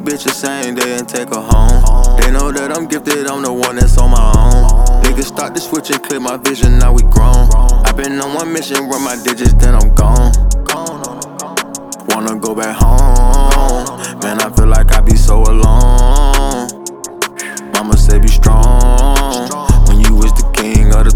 bitch the same day and take her home. They know that I'm gifted, I'm the one that's on my own. Niggas start to switch and clear my vision, now we grown. I've been on one mission, run my digits, then I'm gone. Wanna go back home, man, I feel like I be so alone. Mama say be strong, when you was the king of the